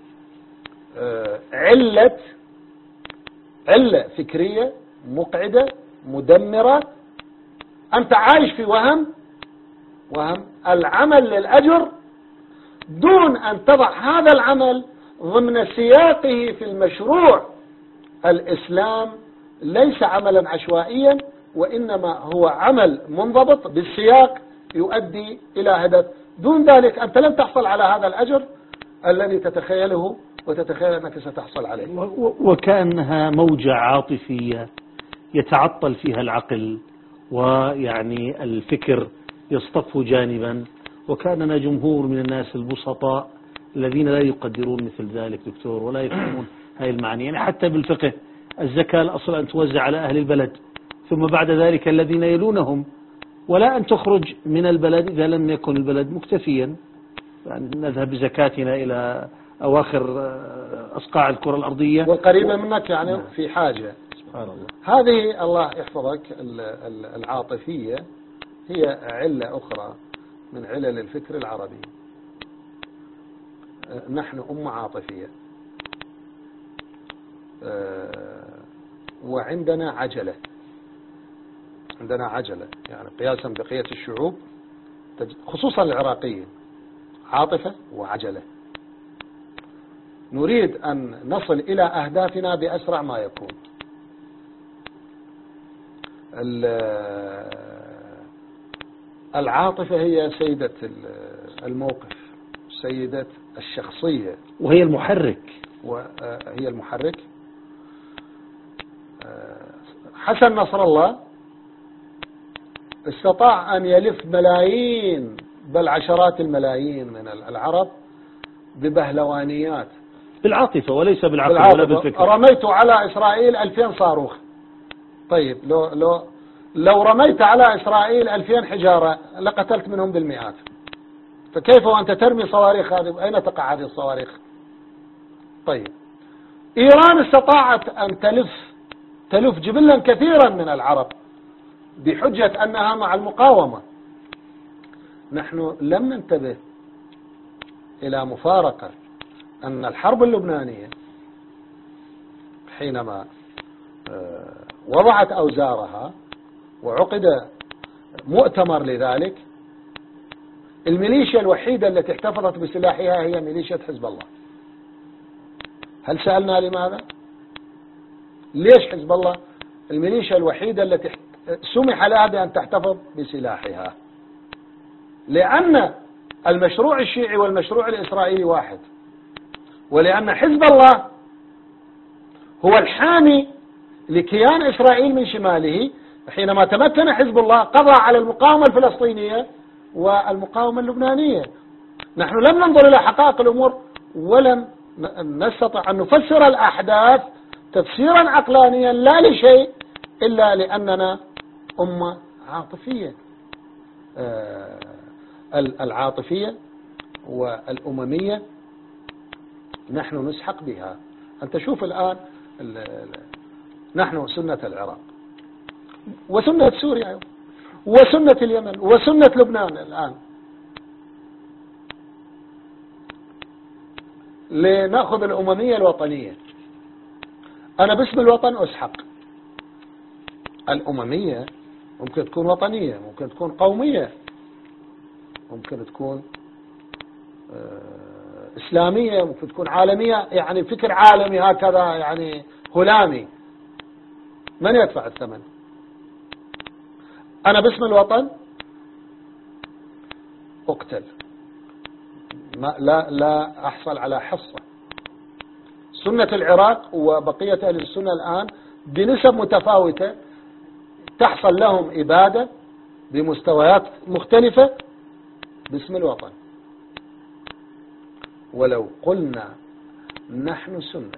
علة علة فكرية مقعدة مدمرة. أنت عايش في وهم وهم العمل للأجر دون أن تضع هذا العمل ضمن سياقه في المشروع. الإسلام ليس عملا عشوائيا، وإنما هو عمل منضبط بالسياق يؤدي إلى هدف. دون ذلك أنت لن تحصل على هذا الأجر الذي تتخيله وتتخيل أنك ستحصل عليه. وكأنها موجة عاطفية يتعطل فيها العقل ويعني الفكر يصطف جانبا، وكأننا جمهور من الناس البسطاء الذين لا يقدرون مثل ذلك دكتور ولا يفهمون هاي المعاني. يعني حتى بالفقه الزكاة الأصل أن توزع على أهل البلد ثم بعد ذلك الذين يلونهم، ولا أن تخرج من البلد إذا لم يكن البلد مكتفيا. يعني نذهب بزكاتنا إلى أواخر أصقاع الكرة الأرضية والقريبة منك يعني في حاجة. سبحان الله. هذه الله يحفظك العاطفية هي علة أخرى من علل الفكر العربي. نحن أمة عاطفية وعندنا عجلة، عندنا عجلة يعني قياسا بقية الشعوب خصوصا العراقيين، عاطفة وعجلة. نريد أن نصل إلى أهدافنا بأسرع ما يكون. العاطفة هي سيدة الموقف، سيدة الشخصية، وهي المحرك وهي المحرك. حسن نصر الله استطاع أن يلف ملايين بل عشرات الملايين من العرب ببهلوانيات، بالعاطفة وليس بالعقل بالعاطفة. ولا بالفكر. رميت على إسرائيل ألفين صاروخ. طيب لو لو لو رميت على إسرائيل ألفين حجارة لقتلت منهم بالمئات، فكيف وأنت ترمي صواريخ هذه؟ أين تقع هذه الصواريخ؟ طيب إيران استطاعت أن تلف تلف جبلا كثيرا من العرب بحجة أنها مع المقاومة. نحن لم ننتبه إلى مفارقة أن الحرب اللبنانية حينما وضعت أوزارها وعقد مؤتمر لذلك، الميليشيا الوحيدة التي احتفظت بسلاحها هي ميليشيا حزب الله. هل سألنا لماذا؟ ليش حزب الله الميليشيا الوحيدة التي سمح لها بأن تحتفظ بسلاحها؟ لأن المشروع الشيعي والمشروع الإسرائيلي واحد، ولأن حزب الله هو الحامي لكيان إسرائيل من شماله. حينما تمكن حزب الله قضى على المقاومة الفلسطينية والمقاومة اللبنانية. نحن لم ننظر إلى حقائق الأمور ولم نستطع أن نفسر الأحداث تفسيرا عقلانيا لا لشيء إلا لأننا أمة عاطفية. آه العاطفية والأممية نحن نسحق بها. أنت شوف الآن نحن سنة العراق وسنة سوريا وسنة اليمن وسنة لبنان الآن، لنأخذ الأممية الوطنية. أنا باسم الوطن أسحق. الأممية ممكن تكون وطنية، ممكن تكون قومية، ممكن تكون إسلامية، ممكن تكون عالمية، يعني فكر عالمي هكذا يعني هلامي. من يدفع الثمن؟ أنا باسم الوطن أقتل، ما لا لا أحصل على حصة. سنة العراق وبقية أهل السنة الآن بنسب متفاوتة تحصل لهم إبادة بمستويات مختلفة باسم الوطن. ولو قلنا نحن سنة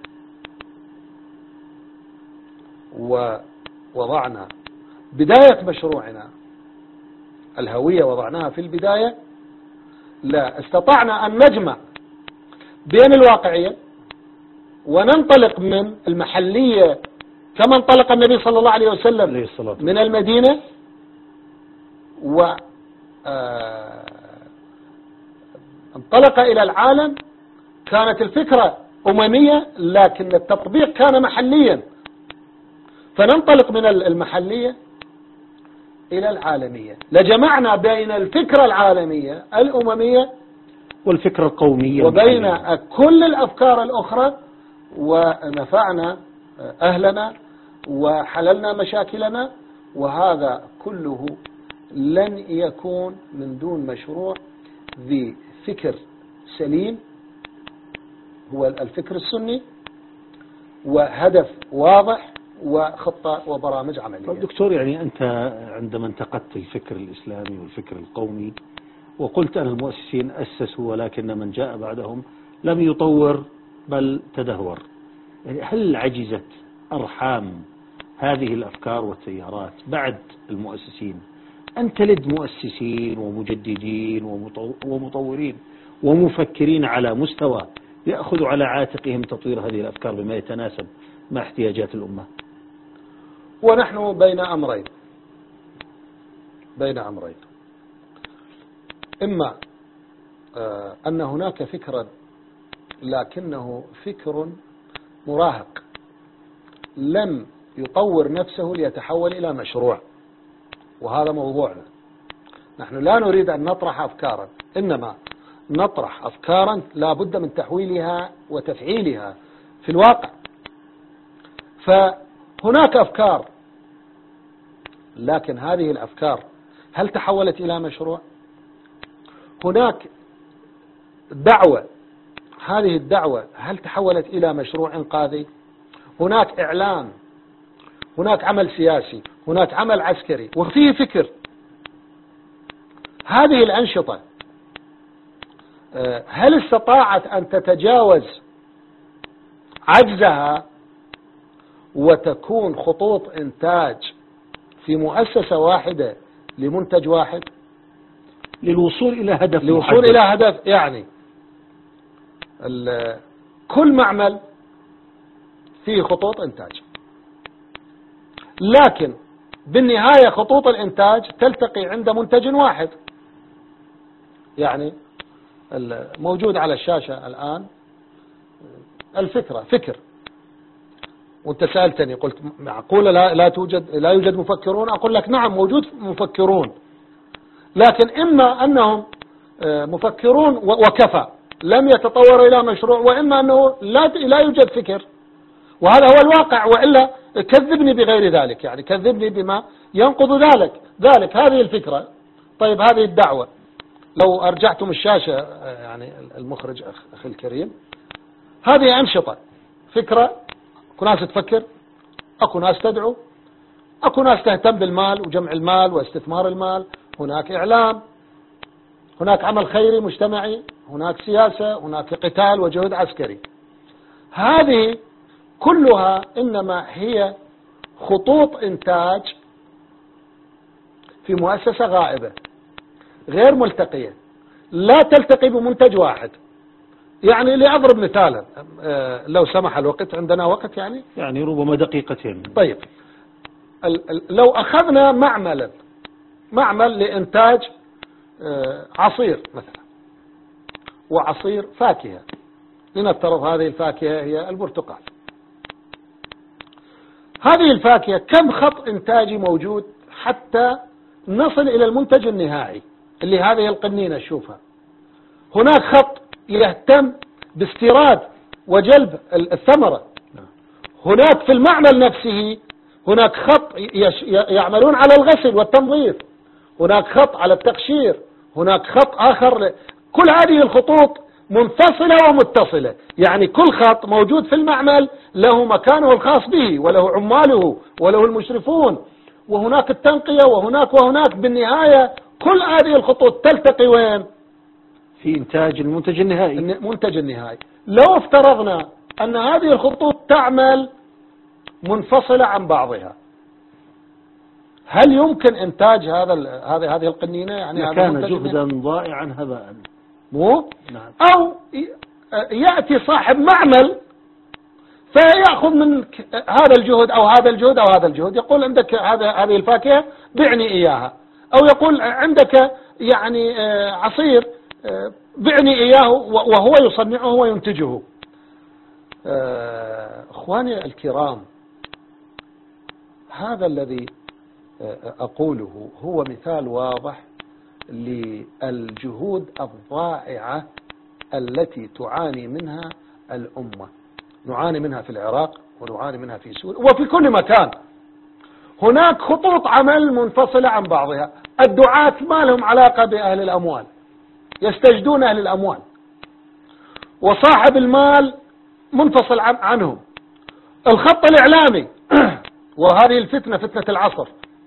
ووضعنا بداية مشروعنا الهوية وضعناها في البداية، لا استطعنا أن نجمع بين الواقعية وننطلق من المحلية كما انطلق النبي صلى الله عليه وسلم من المدينة، وانطلق إلى العالم. كانت الفكرة أممية لكن التطبيق كان محليا، فننطلق من المحلية إلى العالمية. لجمعنا بين الفكرة العالمية الأممية والفكرة القومية وبين كل الأفكار الأخرى، ونفعنا أهلنا وحللنا مشاكلنا. وهذا كله لن يكون من دون مشروع ذي فكر سليم هو الفكر السني، وهدف واضح وخطة وبرامج عملية. طيب دكتور، يعني أنت عندما انتقدت الفكر الإسلامي والفكر القومي وقلت أن المؤسسين أسسوا ولكن من جاء بعدهم لم يطور بل تدهور، يعني هل عجزت أرحام هذه الأفكار والتيارات بعد المؤسسين أن تلد مؤسسين ومجددين ومطورين ومفكرين على مستوى يأخذ على عاتقهم تطوير هذه الأفكار بما يتناسب مع احتياجات الأمة؟ ونحن بين أمرين بين أمرين إما أن هناك فكرا لكنه فكر مراهق لم يطور نفسه ليتحول إلى مشروع، وهذا موضوعنا. نحن لا نريد أن نطرح أفكارا، إنما نطرح أفكارا لا بد من تحويلها وتفعيلها في الواقع. فهناك أفكار، لكن هذه الأفكار هل تحولت إلى مشروع؟ هناك دعوة، هذه الدعوة هل تحولت إلى مشروع إنقاذي؟ هناك إعلام، هناك عمل سياسي، هناك عمل عسكري، وفيه فكر. هذه الأنشطة هل استطاعت أن تتجاوز عجزها وتكون خطوط إنتاج في مؤسسة واحدة لمنتج واحد للوصول إلى هدف للوصول إلى هدف؟ يعني كل معمل فيه خطوط إنتاج، لكن بالنهاية خطوط الإنتاج تلتقي عند منتج واحد. يعني موجود على الشاشة الآن الفكرة فكر، وانت سألتني قلت معقولة لا, لا توجد لا يوجد مفكرون؟ أقول لك نعم موجود مفكرون، لكن إما أنهم مفكرون وكفى لم يتطور إلى مشروع، وإما أنه لا لا يوجد فكر، وهذا هو الواقع. وإلا كذبني بغير ذلك، يعني كذبني بما ينقض ذلك ذلك هذه الفكرة. طيب هذه الدعوة لو أرجعتم الشاشة، يعني المخرج أخي الكريم، هذه أنشطة فكرة، أكو ناس تفكر، أكو ناس تدعو، أكو ناس تهتم بالمال وجمع المال واستثمار المال، هناك إعلام، هناك عمل خيري مجتمعي، هناك سياسة، هناك قتال وجهود عسكري. هذه كلها إنما هي خطوط إنتاج في مؤسسة غائبة غير ملتقية، لا تلتقي بمنتج واحد. يعني لأضرب مثالا لو سمح الوقت، عندنا وقت يعني يعني ربما دقيقتين. طيب لو أخذنا معملا معمل لإنتاج عصير مثلا، وعصير فاكهة، لنفترض هذه الفاكهة هي البرتقال. هذه الفاكهة كم خط إنتاجي موجود حتى نصل إلى المنتج النهائي اللي هذه القنينة شوفها؟ هناك خط يهتم باستيراد وجلب الثمرة، هناك في المعمل نفسه هناك خط يعملون على الغسل والتنظيف، هناك خط على التقشير، هناك خط آخر. كل هذه الخطوط منفصلة ومتصلة، يعني كل خط موجود في المعمل له مكانه الخاص به وله عماله وله المشرفون وهناك التنقية وهناك وهناك، بالنهاية كل هذه الخطوط تلتقي وين؟ في إنتاج المنتج النهائي. المنتج النهائي. لو افترضنا أن هذه الخطوط تعمل منفصلة عن بعضها، هل يمكن إنتاج هذا هذه هذه القنينة؟ يعني هذا كان جهدا ضائعا هباء. مو نعم. أو يأتي صاحب معمل فيأخذ من هذا الجهد أو هذا الجهد أو هذا الجهد، يقول عندك هذا هذه الفاكهة بعني إياها، أو يقول عندك يعني عصير بعني إياه وهو يصنعه وينتجه. أخواني الكرام، هذا الذي أقوله هو مثال واضح للجهود الضائعة التي تعاني منها الأمة. نعاني منها في العراق ونعاني منها في سوريا وفي كل مكان. هناك خطوط عمل منفصلة عن بعضها. الدعاة ما لهم علاقة بأهل الأموال، يستجدون أهل الأموال، وصاحب المال منفصل عنهم. الخط الإعلامي وهذه الفتنة، فتنة العصر،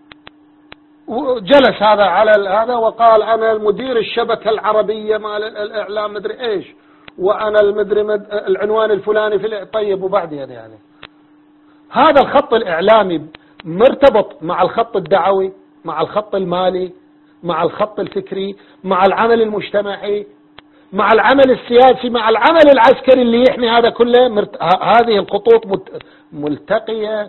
جلس هذا على هذا وقال أنا المدير الشبكة العربية مال الإعلام مدري إيش، وأنا المدري مد... العنوان الفلاني في. طيب وبعدين يعني هذا الخط الإعلامي مرتبط مع الخط الدعوي، مع الخط المالي، مع الخط الفكري، مع العمل المجتمعي، مع العمل السياسي، مع العمل العسكري اللي يحمي هذا كله. مرت... هذه الخطوط مت... ملتقية.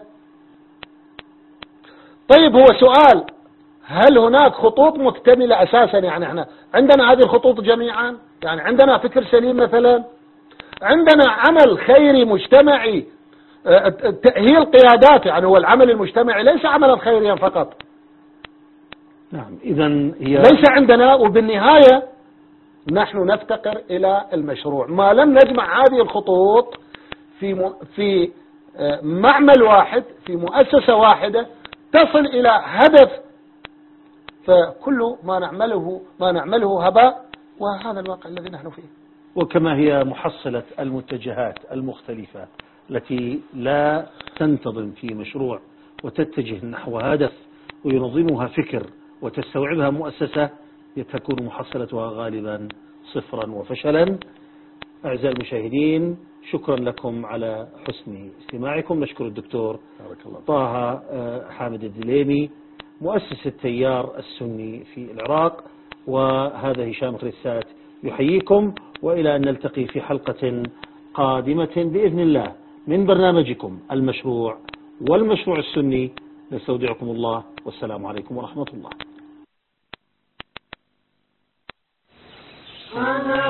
طيب هو سؤال، هل هناك خطوط مكتملة أساسا؟ يعني احنا عندنا هذه الخطوط جميعا، يعني عندنا فكر سليم مثلا، عندنا عمل خيري مجتمعي، تأهيل قيادات. يعني هو العمل المجتمعي ليس عملا خيريا فقط. نعم. إذن هي ليس عندنا. وبالنهاية نحن نفتقر إلى المشروع. ما لم نجمع هذه الخطوط في م... في معمل واحد، في مؤسسة واحدة تصل إلى هدف، فكل ما نعمله ما نعمله هباء. وهذا الواقع الذي نحن فيه. وكما هي محصلة المتجهات المختلفة التي لا تنتظم في مشروع وتتجه نحو هدف وينظمها فكر وتستوعبها مؤسسة، تكون محصلتها غالبا صفرا وفشلا. أعزائي المشاهدين، شكرا لكم على حسن استماعكم. نشكر الدكتور طه حامد الدليمي مؤسس التيار السني في العراق، وهذا هشام خريسات يحييكم، وإلى أن نلتقي في حلقة قادمة بإذن الله من برنامجكم المشروع والمشروع السني. نستودعكم الله، والسلام عليكم ورحمة الله.